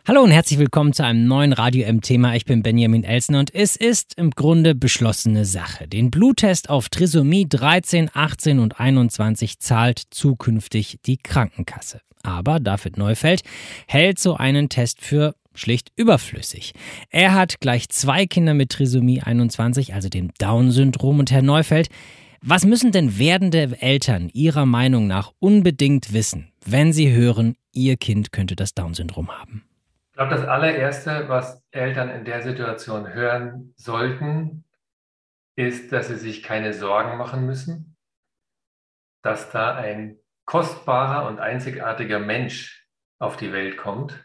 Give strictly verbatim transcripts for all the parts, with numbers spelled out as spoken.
Hallo und herzlich willkommen zu einem neuen Radio M-Thema. Ich bin Benjamin Elsner und es ist im Grunde beschlossene Sache. Den Bluttest auf Trisomie dreizehn, achtzehn und einundzwanzig zahlt zukünftig die Krankenkasse. Aber David Neufeld hält so einen Test für schlicht überflüssig. Er hat gleich zwei Kinder mit Trisomie einundzwanzig, also dem Down-Syndrom. Und Herr Neufeld, was müssen denn werdende Eltern Ihrer Meinung nach unbedingt wissen, wenn sie hören, ihr Kind könnte das Down-Syndrom haben? Ich glaube, das allererste, was Eltern in der Situation hören sollten, ist, dass sie sich keine Sorgen machen müssen, dass da ein kostbarer und einzigartiger Mensch auf die Welt kommt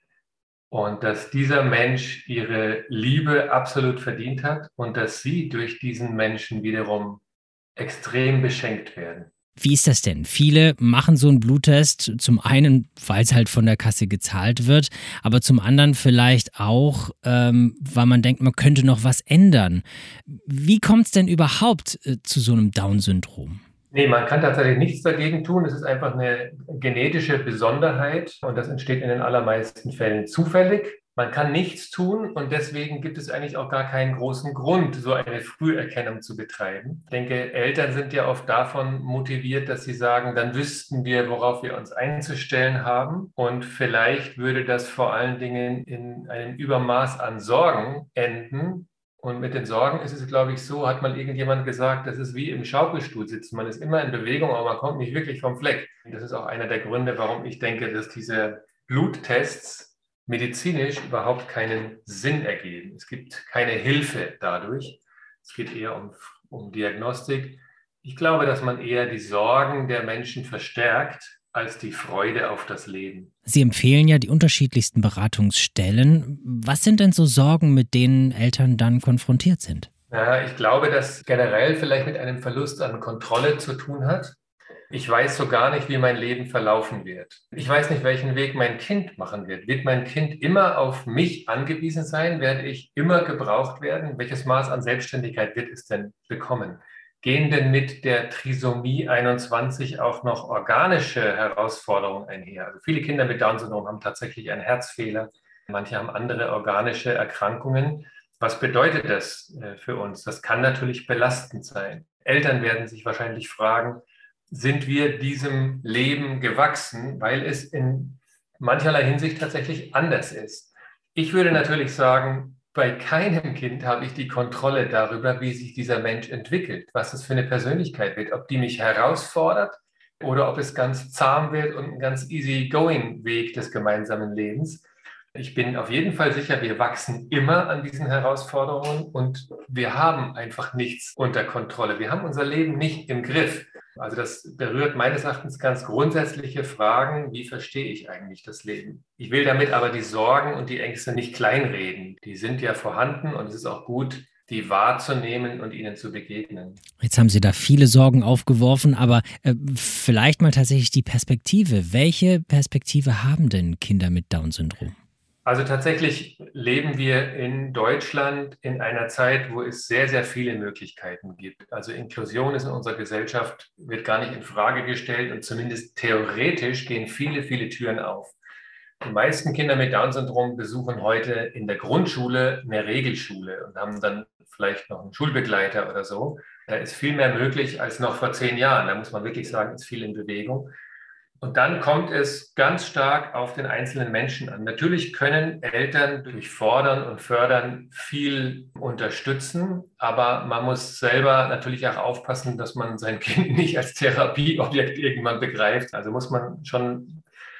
und dass dieser Mensch ihre Liebe absolut verdient hat und dass sie durch diesen Menschen wiederum extrem beschenkt werden. Wie ist das denn? Viele machen so einen Bluttest, zum einen, weil es halt von der Kasse gezahlt wird, aber zum anderen vielleicht auch, ähm, weil man denkt, man könnte noch was ändern. Wie kommt es denn überhaupt äh, zu so einem Down-Syndrom? Nee, man kann tatsächlich nichts dagegen tun. Es ist einfach eine genetische Besonderheit und das entsteht in den allermeisten Fällen zufällig. Man kann nichts tun und deswegen gibt es eigentlich auch gar keinen großen Grund, so eine Früherkennung zu betreiben. Ich denke, Eltern sind ja oft davon motiviert, dass sie sagen, dann wüssten wir, worauf wir uns einzustellen haben. Und vielleicht würde das vor allen Dingen in einem Übermaß an Sorgen enden. Und mit den Sorgen ist es, glaube ich, so, hat mal irgendjemand gesagt, das ist wie im Schaukelstuhl sitzen. Man ist immer in Bewegung, aber man kommt nicht wirklich vom Fleck. Das ist auch einer der Gründe, warum ich denke, dass diese Bluttests medizinisch überhaupt keinen Sinn ergeben. Es gibt keine Hilfe dadurch. Es geht eher um, um Diagnostik. Ich glaube, dass man eher die Sorgen der Menschen verstärkt als die Freude auf das Leben. Sie empfehlen ja die unterschiedlichsten Beratungsstellen. Was sind denn so Sorgen, mit denen Eltern dann konfrontiert sind? Ja, ich glaube, dass generell vielleicht mit einem Verlust an Kontrolle zu tun hat. Ich weiß so gar nicht, wie mein Leben verlaufen wird. Ich weiß nicht, welchen Weg mein Kind machen wird. Wird mein Kind immer auf mich angewiesen sein? Werde ich immer gebraucht werden? Welches Maß an Selbstständigkeit wird es denn bekommen? Gehen denn mit der Trisomie einundzwanzig auch noch organische Herausforderungen einher? Also viele Kinder mit Down-Syndrom haben tatsächlich einen Herzfehler. Manche haben andere organische Erkrankungen. Was bedeutet das für uns? Das kann natürlich belastend sein. Eltern werden sich wahrscheinlich fragen, sind wir diesem Leben gewachsen, weil es in mancherlei Hinsicht tatsächlich anders ist. Ich würde natürlich sagen, bei keinem Kind habe ich die Kontrolle darüber, wie sich dieser Mensch entwickelt, was es für eine Persönlichkeit wird, ob die mich herausfordert oder ob es ganz zahm wird und ein ganz easy-going Weg des gemeinsamen Lebens. Ich bin auf jeden Fall sicher, wir wachsen immer an diesen Herausforderungen und wir haben einfach nichts unter Kontrolle. Wir haben unser Leben nicht im Griff. Also das berührt meines Erachtens ganz grundsätzliche Fragen, wie verstehe ich eigentlich das Leben? Ich will damit aber die Sorgen und die Ängste nicht kleinreden. Die sind ja vorhanden und es ist auch gut, die wahrzunehmen und ihnen zu begegnen. Jetzt haben Sie da viele Sorgen aufgeworfen, aber äh, vielleicht mal tatsächlich die Perspektive. Welche Perspektive haben denn Kinder mit Down-Syndrom? Also tatsächlich leben wir in Deutschland in einer Zeit, wo es sehr, sehr viele Möglichkeiten gibt. Also Inklusion ist in unserer Gesellschaft, wird gar nicht in Frage gestellt und zumindest theoretisch gehen viele, viele Türen auf. Die meisten Kinder mit Down-Syndrom besuchen heute in der Grundschule eine Regelschule und haben dann vielleicht noch einen Schulbegleiter oder so. Da ist viel mehr möglich als noch vor zehn Jahren. Da muss man wirklich sagen, ist viel in Bewegung. Und dann kommt es ganz stark auf den einzelnen Menschen an. Natürlich können Eltern durch Fordern und Fördern viel unterstützen, aber man muss selber natürlich auch aufpassen, dass man sein Kind nicht als Therapieobjekt irgendwann begreift. Also muss man schon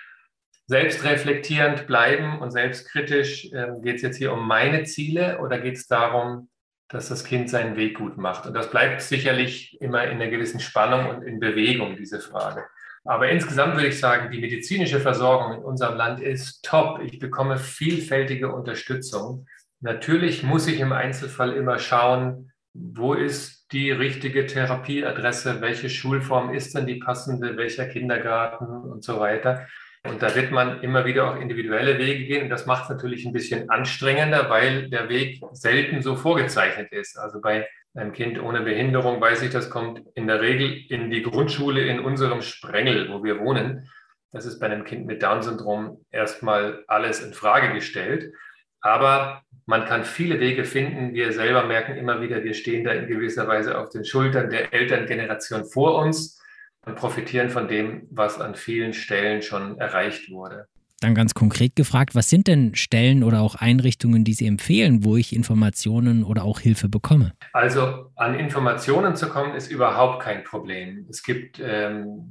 selbstreflektierend bleiben und selbstkritisch. Ähm, geht es jetzt hier um meine Ziele oder geht es darum, dass das Kind seinen Weg gut macht? Und das bleibt sicherlich immer in einer gewissen Spannung und in Bewegung, diese Frage. Aber insgesamt würde ich sagen, die medizinische Versorgung in unserem Land ist top. Ich bekomme vielfältige Unterstützung. Natürlich muss ich im Einzelfall immer schauen, wo ist die richtige Therapieadresse, welche Schulform ist denn die passende, welcher Kindergarten und so weiter. Und da wird man immer wieder auch individuelle Wege gehen. Und das macht es natürlich ein bisschen anstrengender, weil der Weg selten so vorgezeichnet ist. Also bei einem Kind ohne Behinderung weiß ich, das kommt in der Regel in die Grundschule in unserem Sprengel, wo wir wohnen. Das ist bei einem Kind mit Down-Syndrom erstmal alles in Frage gestellt. Aber man kann viele Wege finden. Wir selber merken immer wieder, wir stehen da in gewisser Weise auf den Schultern der Elterngeneration vor uns und profitieren von dem, was an vielen Stellen schon erreicht wurde. Dann ganz konkret gefragt, was sind denn Stellen oder auch Einrichtungen, die Sie empfehlen, wo ich Informationen oder auch Hilfe bekomme? Also an Informationen zu kommen, ist überhaupt kein Problem. Es gibt ähm,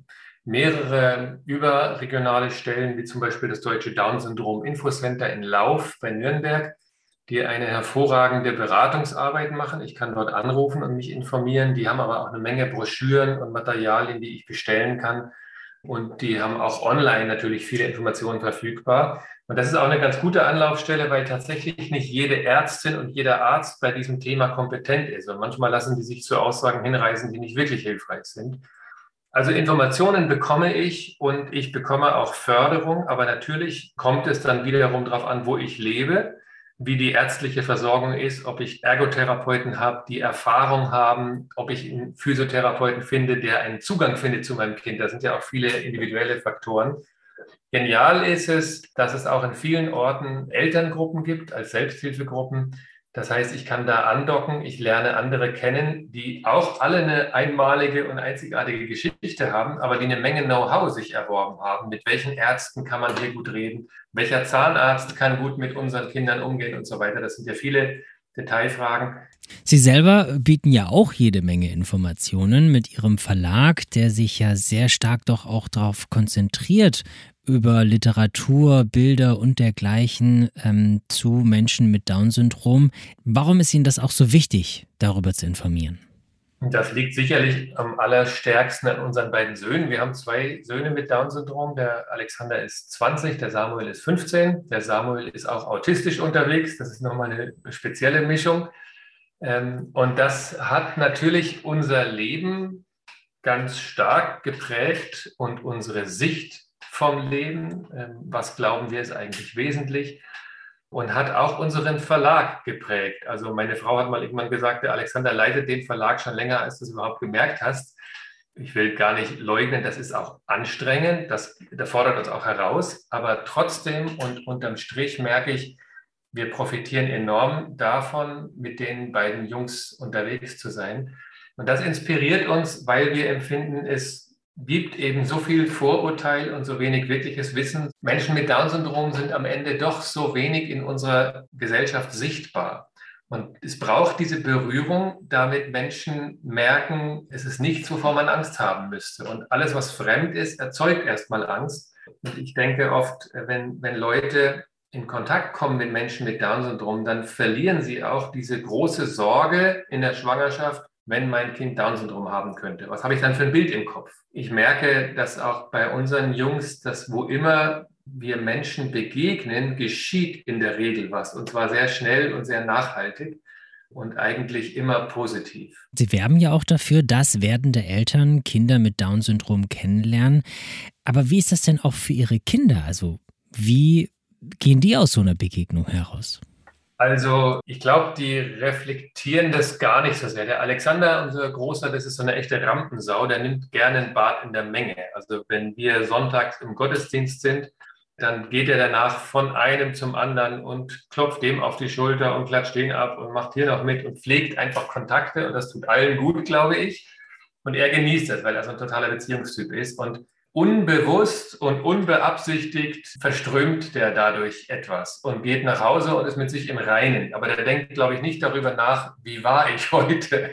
mehrere überregionale Stellen, wie zum Beispiel das Deutsche Down-Syndrom-Infocenter in Lauf bei Nürnberg, die eine hervorragende Beratungsarbeit machen. Ich kann dort anrufen und mich informieren. Die haben aber auch eine Menge Broschüren und Materialien, die ich bestellen kann. Und die haben auch online natürlich viele Informationen verfügbar. Und das ist auch eine ganz gute Anlaufstelle, weil tatsächlich nicht jede Ärztin und jeder Arzt bei diesem Thema kompetent ist. Und manchmal lassen die sich zu Aussagen hinreißen, die nicht wirklich hilfreich sind. Also Informationen bekomme ich und ich bekomme auch Förderung. Aber natürlich kommt es dann wiederum darauf an, wo ich lebe, wie die ärztliche Versorgung ist, ob ich Ergotherapeuten habe, die Erfahrung haben, ob ich einen Physiotherapeuten finde, der einen Zugang findet zu meinem Kind. Da sind ja auch viele individuelle Faktoren. Genial ist es, dass es auch in vielen Orten Elterngruppen gibt als Selbsthilfegruppen. Das heißt, ich kann da andocken, ich lerne andere kennen, die auch alle eine einmalige und einzigartige Geschichte haben, aber die eine Menge Know-how sich erworben haben. Mit welchen Ärzten kann man hier gut reden? Welcher Zahnarzt kann gut mit unseren Kindern umgehen und so weiter? Das sind ja viele Detailfragen. Sie selber bieten ja auch jede Menge Informationen mit Ihrem Verlag, der sich ja sehr stark doch auch darauf konzentriert, über Literatur, Bilder und dergleichen ähm, zu Menschen mit Down-Syndrom. Warum ist Ihnen das auch so wichtig, darüber zu informieren? Das liegt sicherlich am allerstärksten an unseren beiden Söhnen. Wir haben zwei Söhne mit Down-Syndrom. Der Alexander ist zwanzig, der Samuel ist fünfzehn. Der Samuel ist auch autistisch unterwegs. Das ist nochmal eine spezielle Mischung. Und das hat natürlich unser Leben ganz stark geprägt und unsere Sicht vom Leben. Was glauben wir ist eigentlich wesentlich? Und hat auch unseren Verlag geprägt. Also meine Frau hat mal irgendwann gesagt, der Alexander leitet den Verlag schon länger, als du es überhaupt gemerkt hast. Ich will gar nicht leugnen, das ist auch anstrengend, das, das fordert uns auch heraus. Aber trotzdem und unterm Strich merke ich, wir profitieren enorm davon, mit den beiden Jungs unterwegs zu sein. Und das inspiriert uns, weil wir empfinden, es gibt eben so viel Vorurteil und so wenig wirkliches Wissen. Menschen mit Down-Syndrom sind am Ende doch so wenig in unserer Gesellschaft sichtbar. Und es braucht diese Berührung, damit Menschen merken, es ist nichts, wovor man Angst haben müsste. Und alles, was fremd ist, erzeugt erstmal Angst. Und ich denke oft, wenn, wenn Leute in Kontakt kommen mit Menschen mit Down-Syndrom, dann verlieren sie auch diese große Sorge in der Schwangerschaft, wenn mein Kind Down-Syndrom haben könnte. Was habe ich dann für ein Bild im Kopf? Ich merke, dass auch bei unseren Jungs, dass wo immer wir Menschen begegnen, geschieht in der Regel was. Und zwar sehr schnell und sehr nachhaltig und eigentlich immer positiv. Sie werben ja auch dafür, dass werdende Eltern Kinder mit Down-Syndrom kennenlernen. Aber wie ist das denn auch für Ihre Kinder? Also wie gehen die aus so einer Begegnung heraus? Also ich glaube, die reflektieren das gar nicht so sehr. Der Alexander, unser Großer, das ist so eine echte Rampensau, der nimmt gerne ein Bad in der Menge. Also wenn wir sonntags im Gottesdienst sind, dann geht er danach von einem zum anderen und klopft dem auf die Schulter und klatscht den ab und macht hier noch mit und pflegt einfach Kontakte. Und das tut allen gut, glaube ich. Und er genießt das, weil er so ein totaler Beziehungstyp ist. Und unbewusst und unbeabsichtigt verströmt der dadurch etwas und geht nach Hause und ist mit sich im Reinen. Aber der denkt, glaube ich, nicht darüber nach, wie war ich heute.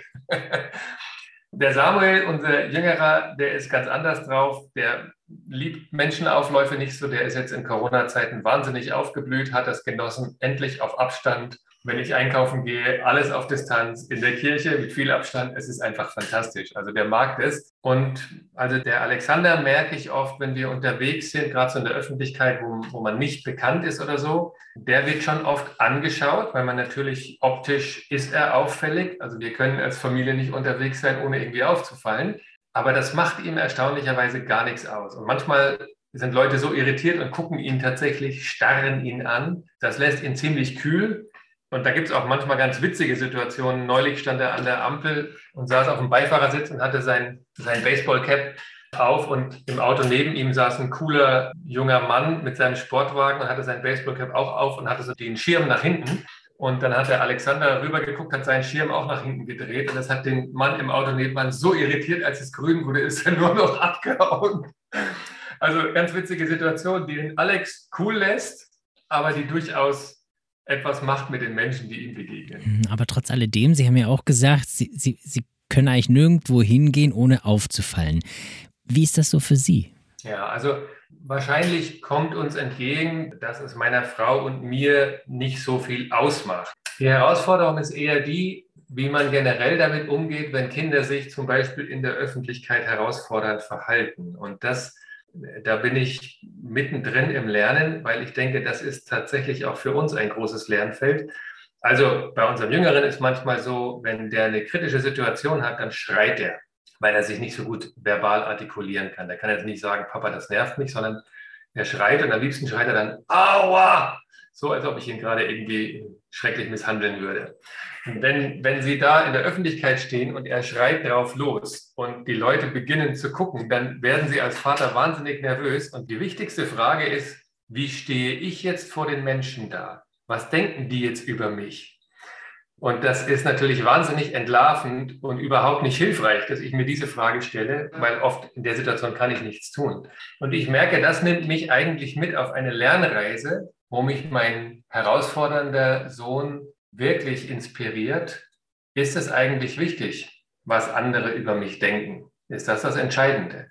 Der Samuel, unser Jüngerer, der ist ganz anders drauf. Der liebt Menschenaufläufe nicht so. Der ist jetzt in Corona-Zeiten wahnsinnig aufgeblüht, hat das genossen, endlich auf Abstand. Wenn ich einkaufen gehe, alles auf Distanz, in der Kirche mit viel Abstand. Es ist einfach fantastisch. Also der mag das. Und also der Alexander merke ich oft, wenn wir unterwegs sind, gerade so in der Öffentlichkeit, wo, wo man nicht bekannt ist oder so, der wird schon oft angeschaut, weil man natürlich optisch ist er auffällig. Also wir können als Familie nicht unterwegs sein, ohne irgendwie aufzufallen. Aber das macht ihm erstaunlicherweise gar nichts aus. Und manchmal sind Leute so irritiert und gucken ihn tatsächlich, starren ihn an. Das lässt ihn ziemlich kühl. Und da gibt es auch manchmal ganz witzige Situationen. Neulich stand er an der Ampel und saß auf dem Beifahrersitz und hatte sein, sein Baseballcap auf und im Auto neben ihm saß ein cooler junger Mann mit seinem Sportwagen und hatte sein Baseballcap auch auf und hatte so den Schirm nach hinten. Und dann hat der Alexander rübergeguckt, hat seinen Schirm auch nach hinten gedreht. Und das hat den Mann im Auto nebenan so irritiert, als es grün wurde, ist er nur noch abgehauen. Also ganz witzige Situation, die den Alex cool lässt, aber die durchaus etwas macht mit den Menschen, die ihm begegnen. Aber trotz alledem, Sie haben ja auch gesagt, Sie, Sie, Sie können eigentlich nirgendwo hingehen, ohne aufzufallen. Wie ist das so für Sie? Ja, also wahrscheinlich kommt uns entgegen, dass es meiner Frau und mir nicht so viel ausmacht. Die Herausforderung ist eher die, wie man generell damit umgeht, wenn Kinder sich zum Beispiel in der Öffentlichkeit herausfordernd verhalten. Und das, da bin ich mittendrin im Lernen, weil ich denke, das ist tatsächlich auch für uns ein großes Lernfeld. Also bei unserem Jüngeren ist manchmal so, wenn der eine kritische Situation hat, dann schreit er, weil er sich nicht so gut verbal artikulieren kann. Der kann jetzt nicht sagen, Papa, das nervt mich, sondern er schreit und am liebsten schreit er dann, aua, so als ob ich ihn gerade irgendwie schrecklich misshandeln würde. Und wenn, wenn Sie da in der Öffentlichkeit stehen und er schreit drauf los und die Leute beginnen zu gucken, dann werden Sie als Vater wahnsinnig nervös. Und die wichtigste Frage ist, wie stehe ich jetzt vor den Menschen da? Was denken die jetzt über mich? Und das ist natürlich wahnsinnig entlarvend und überhaupt nicht hilfreich, dass ich mir diese Frage stelle, weil oft in der Situation kann ich nichts tun. Und ich merke, das nimmt mich eigentlich mit auf eine Lernreise, wo mich mein herausfordernder Sohn wirklich inspiriert. Ist es eigentlich wichtig, was andere über mich denken? Ist das das Entscheidende?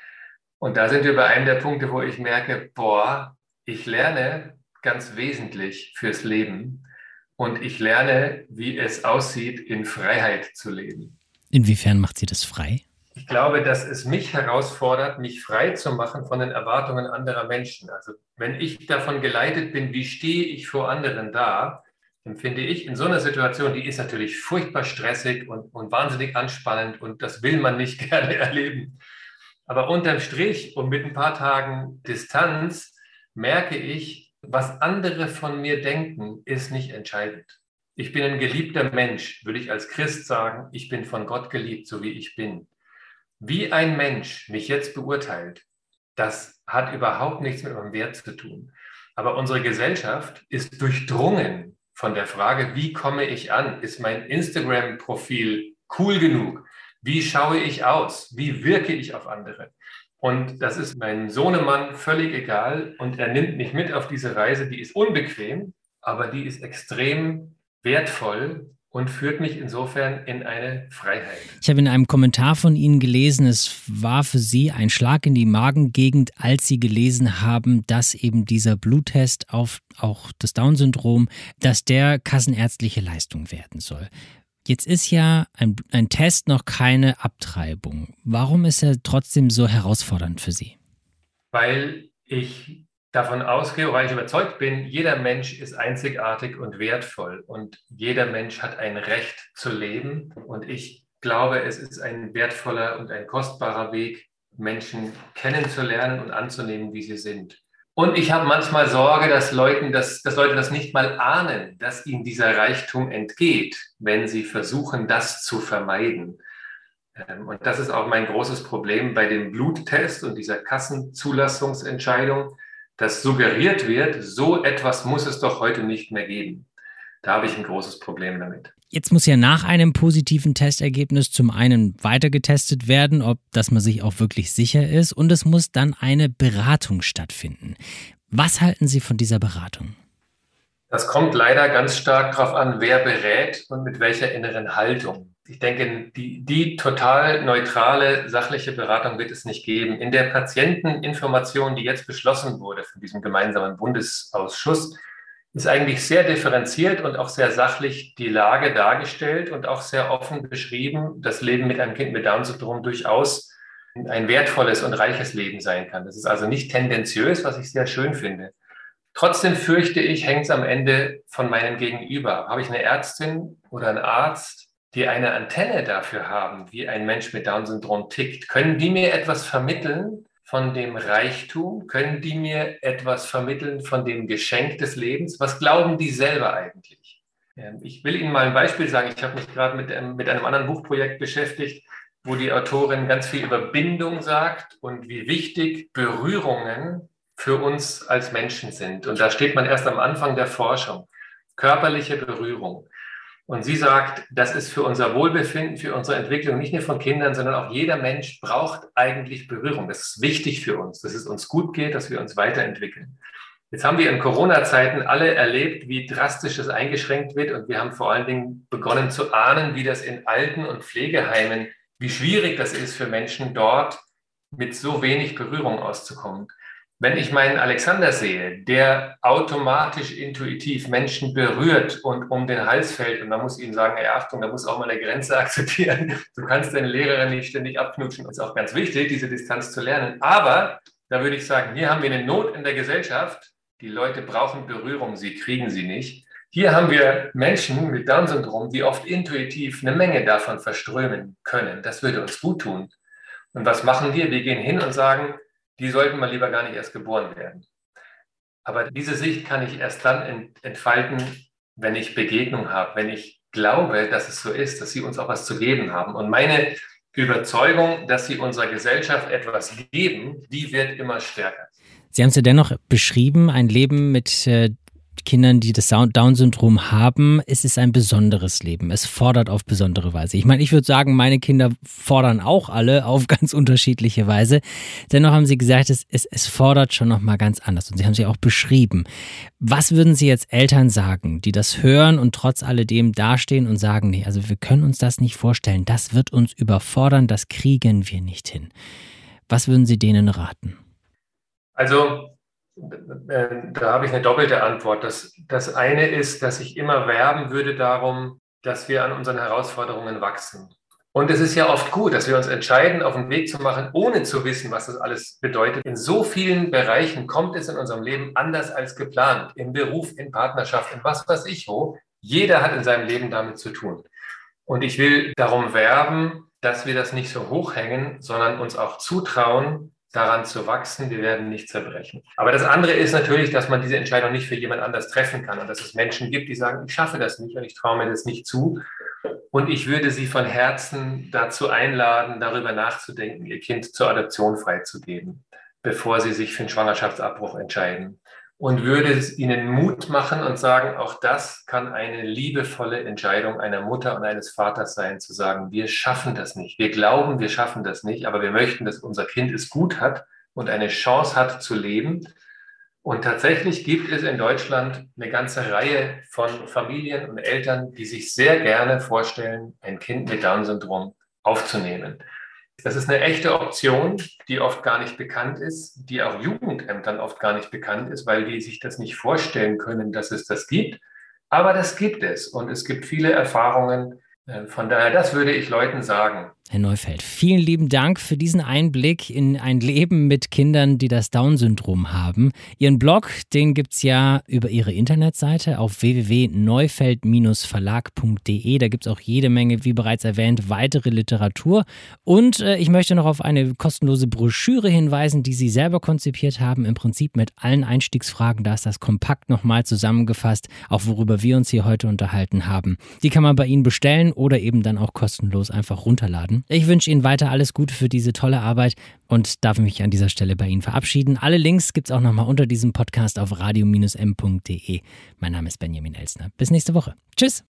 Und da sind wir bei einem der Punkte, wo ich merke, boah, ich lerne ganz wesentlich fürs Leben. Und ich lerne, wie es aussieht, in Freiheit zu leben. Inwiefern macht Sie das frei? Ich glaube, dass es mich herausfordert, mich frei zu machen von den Erwartungen anderer Menschen. Also wenn ich davon geleitet bin, wie stehe ich vor anderen da, empfinde ich in so einer Situation, die ist natürlich furchtbar stressig und, und wahnsinnig anspannend und das will man nicht gerne erleben. Aber unterm Strich und mit ein paar Tagen Distanz merke ich, was andere von mir denken, ist nicht entscheidend. Ich bin ein geliebter Mensch, würde ich als Christ sagen. Ich bin von Gott geliebt, so wie ich bin. Wie ein Mensch mich jetzt beurteilt, das hat überhaupt nichts mit meinem Wert zu tun. Aber unsere Gesellschaft ist durchdrungen von der Frage, wie komme ich an? Ist mein Instagram-Profil cool genug? Wie schaue ich aus? Wie wirke ich auf andere? Und das ist meinem Sohnemann völlig egal und er nimmt mich mit auf diese Reise, die ist unbequem, aber die ist extrem wertvoll und führt mich insofern in eine Freiheit. Ich habe in einem Kommentar von Ihnen gelesen, es war für Sie ein Schlag in die Magengegend, als Sie gelesen haben, dass eben dieser Bluttest auf auch das Down-Syndrom, dass der kassenärztliche Leistung werden soll. Jetzt ist ja ein, ein Test noch keine Abtreibung. Warum ist er trotzdem so herausfordernd für Sie? Weil ich davon ausgehe, weil ich überzeugt bin, jeder Mensch ist einzigartig und wertvoll und jeder Mensch hat ein Recht zu leben. Und ich glaube, es ist ein wertvoller und ein kostbarer Weg, Menschen kennenzulernen und anzunehmen, wie sie sind. Und ich habe manchmal Sorge, dass, Leuten das, dass Leute das nicht mal ahnen, dass ihnen dieser Reichtum entgeht, wenn sie versuchen, das zu vermeiden. Und das ist auch mein großes Problem bei dem Bluttest und dieser Kassenzulassungsentscheidung, dass suggeriert wird, so etwas muss es doch heute nicht mehr geben. Da habe ich ein großes Problem damit. Jetzt muss ja nach einem positiven Testergebnis zum einen weiter getestet werden, ob dass man sich auch wirklich sicher ist, und es muss dann eine Beratung stattfinden. Was halten Sie von dieser Beratung? Das kommt leider ganz stark darauf an, wer berät und mit welcher inneren Haltung. Ich denke, die, die total neutrale, sachliche Beratung wird es nicht geben. In der Patienteninformation, die jetzt beschlossen wurde von diesem gemeinsamen Bundesausschuss, ist eigentlich sehr differenziert und auch sehr sachlich die Lage dargestellt und auch sehr offen beschrieben, dass Leben mit einem Kind mit Down-Syndrom durchaus ein wertvolles und reiches Leben sein kann. Das ist also nicht tendenziös, was ich sehr schön finde. Trotzdem fürchte ich, hängt es am Ende von meinem Gegenüber ab. Habe ich eine Ärztin oder einen Arzt, die eine Antenne dafür haben, wie ein Mensch mit Down-Syndrom tickt? Können die mir etwas vermitteln von dem Reichtum? Können die mir etwas vermitteln von dem Geschenk des Lebens? Was glauben die selber eigentlich? Ich will Ihnen mal ein Beispiel sagen. Ich habe mich gerade mit, mit einem anderen Buchprojekt beschäftigt. wo die Autorin ganz viel über Bindung sagt und wie wichtig Berührungen für uns als Menschen sind. Und da steht man erst am Anfang der Forschung. Körperliche Berührung. Und sie sagt, das ist für unser Wohlbefinden, für unsere Entwicklung, nicht nur von Kindern, sondern auch jeder Mensch braucht eigentlich Berührung. Das ist wichtig für uns, dass es uns gut geht, dass wir uns weiterentwickeln. Jetzt haben wir in Corona-Zeiten alle erlebt, wie drastisch das eingeschränkt wird. Und wir haben vor allen Dingen begonnen zu ahnen, wie das in Alten- und Pflegeheimen, wie schwierig das ist für Menschen dort, mit so wenig Berührung auszukommen. Wenn ich meinen Alexander sehe, der automatisch intuitiv Menschen berührt und um den Hals fällt, und man muss ihnen sagen, ey, Achtung, da muss auch mal eine Grenze akzeptieren. Du kannst deine Lehrerin nicht ständig abknutschen. Das ist auch ganz wichtig, diese Distanz zu lernen. Aber da würde ich sagen, hier haben wir eine Not in der Gesellschaft. Die Leute brauchen Berührung, sie kriegen sie nicht. Hier haben wir Menschen mit Down-Syndrom, die oft intuitiv eine Menge davon verströmen können. Das würde uns gut tun. Und was machen wir? Wir gehen hin und sagen, die sollten mal lieber gar nicht erst geboren werden. Aber diese Sicht kann ich erst dann entfalten, wenn ich Begegnung habe, wenn ich glaube, dass es so ist, dass sie uns auch was zu geben haben. Und meine Überzeugung, dass sie unserer Gesellschaft etwas geben, die wird immer stärker. Sie haben es ja dennoch beschrieben, ein Leben mit äh, Kindern, die das Down-Syndrom haben, es ist ein besonderes Leben. Es fordert auf besondere Weise. Ich meine, ich würde sagen, meine Kinder fordern auch alle auf ganz unterschiedliche Weise. Dennoch haben Sie gesagt, es, es, es fordert schon nochmal ganz anders. Und Sie haben sie auch beschrieben. Was würden Sie jetzt Eltern sagen, die das hören und trotz alledem dastehen und sagen, nee, also wir können uns das nicht vorstellen. Das wird uns überfordern, das kriegen wir nicht hin. Was würden Sie denen raten? Also, da habe ich eine doppelte Antwort. Das, das eine ist, dass ich immer werben würde darum, dass wir an unseren Herausforderungen wachsen. Und es ist ja oft gut, dass wir uns entscheiden, auf den Weg zu machen, ohne zu wissen, was das alles bedeutet. In so vielen Bereichen kommt es in unserem Leben anders als geplant. Im Beruf, in Partnerschaft, in was weiß ich wo. Jeder hat in seinem Leben damit zu tun. Und ich will darum werben, dass wir das nicht so hochhängen, sondern uns auch zutrauen, daran zu wachsen, wir werden nicht zerbrechen. Aber das andere ist natürlich, dass man diese Entscheidung nicht für jemand anders treffen kann und dass es Menschen gibt, die sagen, ich schaffe das nicht und ich traue mir das nicht zu. Und ich würde sie von Herzen dazu einladen, darüber nachzudenken, ihr Kind zur Adoption freizugeben, bevor sie sich für einen Schwangerschaftsabbruch entscheiden. Und würde es ihnen Mut machen und sagen, auch das kann eine liebevolle Entscheidung einer Mutter und eines Vaters sein, zu sagen, wir schaffen das nicht. Wir glauben, wir schaffen das nicht, aber wir möchten, dass unser Kind es gut hat und eine Chance hat zu leben. Und tatsächlich gibt es in Deutschland eine ganze Reihe von Familien und Eltern, die sich sehr gerne vorstellen, ein Kind mit Down-Syndrom aufzunehmen. Das ist eine echte Option, die oft gar nicht bekannt ist, die auch Jugendämtern oft gar nicht bekannt ist, weil die sich das nicht vorstellen können, dass es das gibt. Aber das gibt es und es gibt viele Erfahrungen. Von daher, das würde ich Leuten sagen. Herr Neufeld, vielen lieben Dank für diesen Einblick in ein Leben mit Kindern, die das Down-Syndrom haben. Ihren Blog, den gibt's ja über Ihre Internetseite auf w w w punkt neufeld Bindestrich verlag punkt d e. Da gibt's auch jede Menge, wie bereits erwähnt, weitere Literatur. Und äh, ich möchte noch auf eine kostenlose Broschüre hinweisen, die Sie selber konzipiert haben, im Prinzip mit allen Einstiegsfragen. Da ist das kompakt nochmal zusammengefasst, auch worüber wir uns hier heute unterhalten haben. Die kann man bei Ihnen bestellen oder eben dann auch kostenlos einfach runterladen. Ich wünsche Ihnen weiter alles Gute für diese tolle Arbeit und darf mich an dieser Stelle bei Ihnen verabschieden. Alle Links gibt es auch nochmal unter diesem Podcast auf radio Bindestrich m punkt d e. Mein Name ist Benjamin Elsner. Bis nächste Woche. Tschüss!